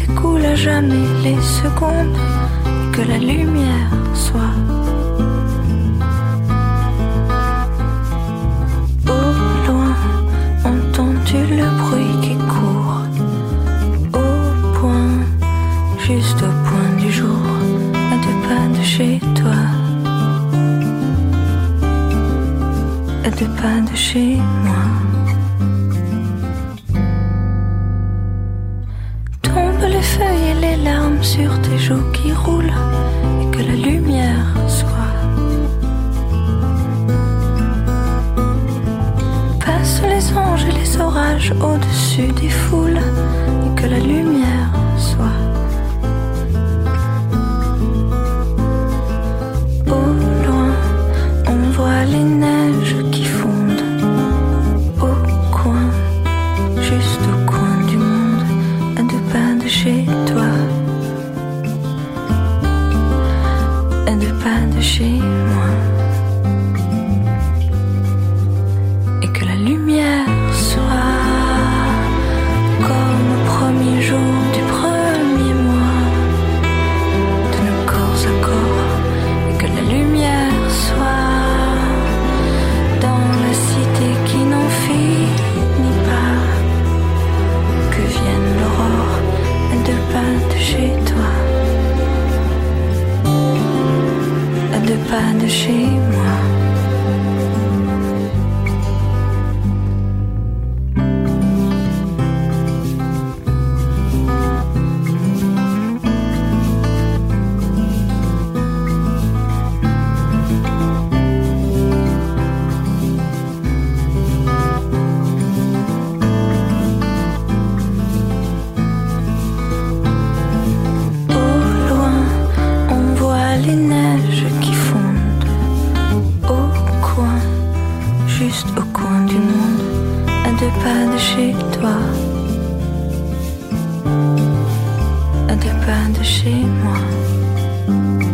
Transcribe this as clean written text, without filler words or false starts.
s'écoule à jamais les secondes et que la lumière soit. Au loin, entends-tu le bruit qui court? Au point, juste au point du jour, à 2 pas de chez toi. À 2 pas de chez moi. Tombent les feuilles et les larmes sur tes joues qui roulent et que la lumière soit. Passent les anges et les orages au-dessus des foules et que la lumière soit. Au loin, on voit les neiges qui fondent au coin, juste au coin du monde, à 2 pas de chez toi, à 2 pas de chez moi. Et que la lumière soit comme au premier jour du premier mois, de nos corps à corps, et que la lumière soit dans la cité qui n'en finit pas, que vienne l'aurore à 2 pas de chez toi, à 2 pas de chez moi. Les neiges qui fondent au coin, juste au coin du monde, à 2 pas de chez toi, à 2 pas de chez moi.